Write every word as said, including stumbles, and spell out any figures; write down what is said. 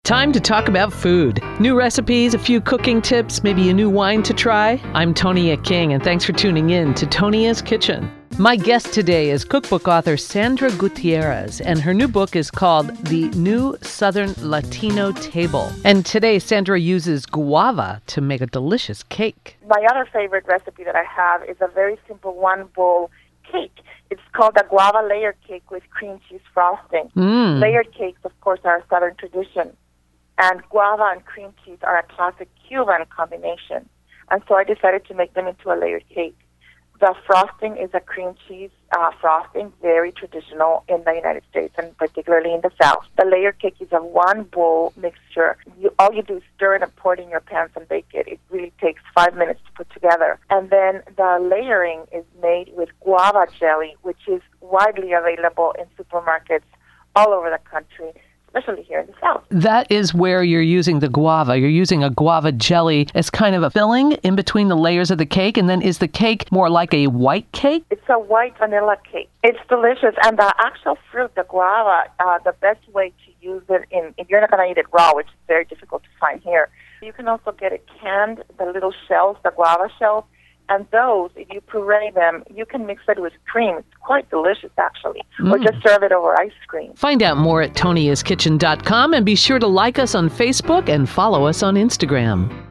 Time to talk about food. New recipes, a few cooking tips, maybe a new wine to try. I'm Tonia King, and thanks for tuning in to Tonia's Kitchen. My guest today is cookbook author Sandra Gutierrez, and her new book is called The New Southern Latino Table. And today, Sandra uses guava to make a delicious cake. My other favorite recipe that I have is a very simple one-bowl cake. It's called a guava layer cake with cream cheese frosting. Mm. Layered cakes, of course, are a Southern tradition. And guava and cream cheese are a classic Cuban combination. And so I decided to make them into a layered cake. The frosting is a cream cheese uh, frosting, very traditional in the United States and particularly in the South. The layered cake is a one-bowl mixture. You, all you do is stir it and pour it in your pans and bake it. It really takes five minutes to put together. And then the layering is made with guava jelly, which is widely available in supermarkets all over the country, especially here in the South. That is where you're using the guava. You're using a guava jelly as kind of a filling in between the layers of the cake. And then is the cake more like a white cake? It's a white vanilla cake. It's delicious. And the actual fruit, the guava, uh, the best way to use it, in, if you're not going to eat it raw, which is very difficult to find here, you can also get it canned, the little shells, the guava shells. And those, if you puree them, you can mix it with cream. It's quite delicious, actually. Mm. Or just serve it over ice cream. Find out more at tonias kitchen dot com and be sure to like us on Facebook and follow us on Instagram.